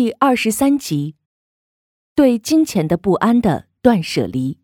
第23集，对金钱的不安的断舍离。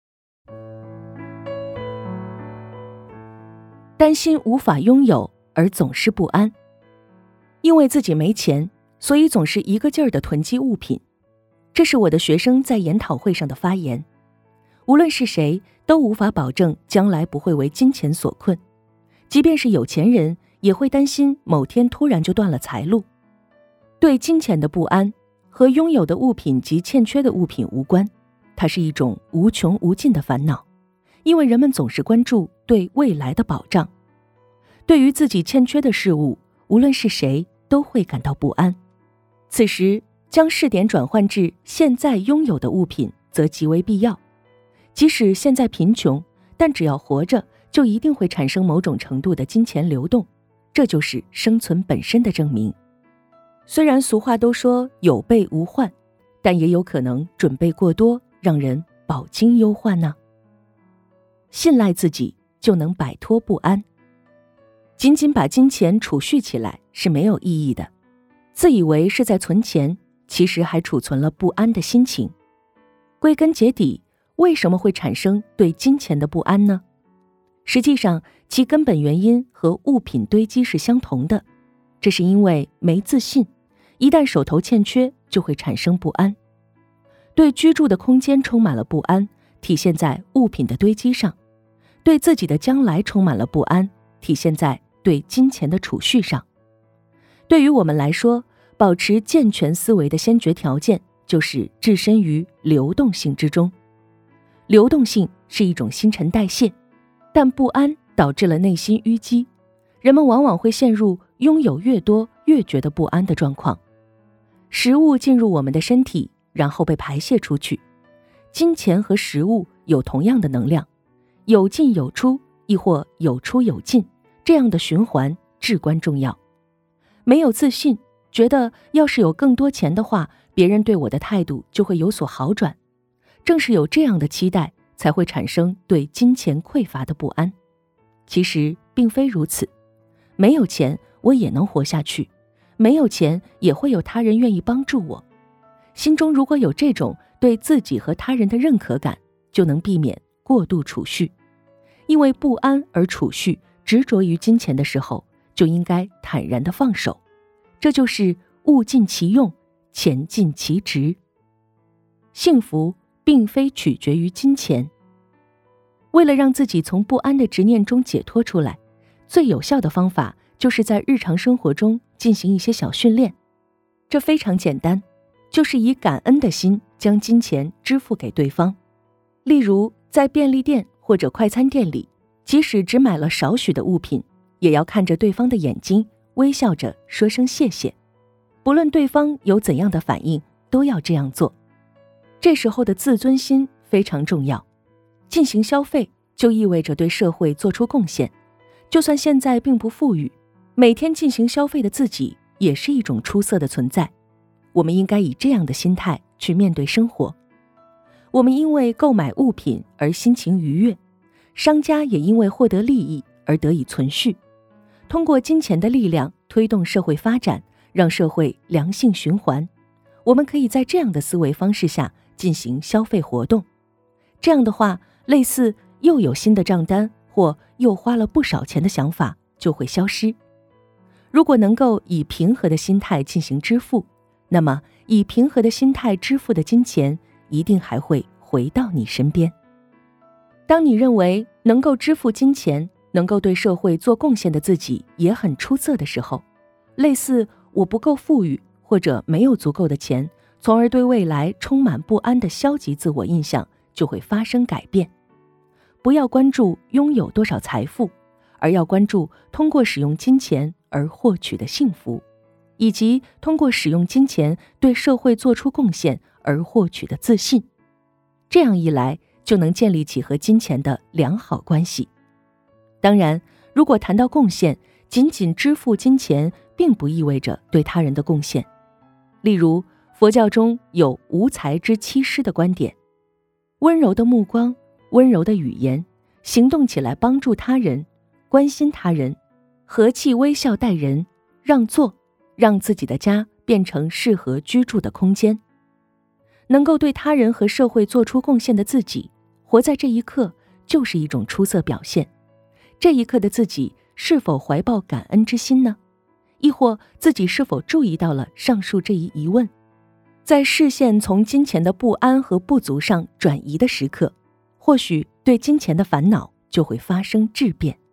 担心无法拥有而总是不安，因为自己没钱，所以总是一个劲儿地囤积物品。这是我的学生在研讨会上的发言。无论是谁，都无法保证将来不会为金钱所困，即便是有钱人，也会担心某天突然就断了财路。对金钱的不安和拥有的物品及欠缺的物品无关，它是一种无穷无尽的烦恼，因为人们总是关注对未来的保障。对于自己欠缺的事物，无论是谁都会感到不安。此时将视点转换至现在拥有的物品则极为必要。即使现在贫穷，但只要活着，就一定会产生某种程度的金钱流动，这就是生存本身的证明。虽然俗话都说有备无患，但也有可能准备过多，让人饱经忧患呢。信赖自己就能摆脱不安。仅仅把金钱储蓄起来是没有意义的，自以为是在存钱，其实还储存了不安的心情。归根结底，为什么会产生对金钱的不安呢？实际上，其根本原因和物品堆积是相同的，这是因为没自信，一旦手头欠缺，就会产生不安。对居住的空间充满了不安，体现在物品的堆积上；对自己的将来充满了不安，体现在对金钱的储蓄上。对于我们来说，保持健全思维的先决条件就是置身于流动性之中。流动性是一种新陈代谢，但不安导致了内心淤积，人们往往会陷入拥有越多越觉得不安的状况。食物进入我们的身体，然后被排泄出去。金钱和食物有同样的能量，有进有出，亦或有出有进，这样的循环至关重要。没有自信，觉得要是有更多钱的话，别人对我的态度就会有所好转。正是有这样的期待，才会产生对金钱匮乏的不安。其实并非如此，没有钱我也能活下去，没有钱也会有他人愿意帮助我。心中如果有这种对自己和他人的认可感，就能避免过度储蓄。因为不安而储蓄，执着于金钱的时候，就应该坦然地放手。这就是物尽其用，钱尽其值。幸福并非取决于金钱。为了让自己从不安的执念中解脱出来，最有效的方法就是在日常生活中进行一些小训练。这非常简单，就是以感恩的心将金钱支付给对方。例如在便利店或者快餐店里，即使只买了少许的物品，也要看着对方的眼睛，微笑着说声谢谢。不论对方有怎样的反应，都要这样做。这时候的自尊心非常重要。进行消费就意味着对社会做出贡献，就算现在并不富裕，每天进行消费的自己也是一种出色的存在。我们应该以这样的心态去面对生活。我们因为购买物品而心情愉悦，商家也因为获得利益而得以存续。通过金钱的力量推动社会发展，让社会良性循环。我们可以在这样的思维方式下进行消费活动。这样的话，类似又有新的账单或又花了不少钱的想法就会消失。如果能够以平和的心态进行支付，那么以平和的心态支付的金钱一定还会回到你身边。当你认为能够支付金钱，能够对社会做贡献的自己也很出色的时候，类似我不够富裕或者没有足够的钱，从而对未来充满不安的消极自我印象就会发生改变。不要关注拥有多少财富，而要关注通过使用金钱而获取的幸福，以及通过使用金钱对社会做出贡献而获取的自信。这样一来，就能建立起和金钱的良好关系。当然，如果谈到贡献，仅仅支付金钱并不意味着对他人的贡献。例如，佛教中有无财之七施的观点，温柔的目光，温柔的语言，行动起来帮助他人，关心他人，和气微笑待人，让座，让自己的家变成适合居住的空间。能够对他人和社会做出贡献的自己，活在这一刻就是一种出色表现。这一刻的自己是否怀抱感恩之心呢？亦或自己是否注意到了上述这一疑问？在视线从金钱的不安和不足上转移的时刻，或许对金钱的烦恼就会发生质变。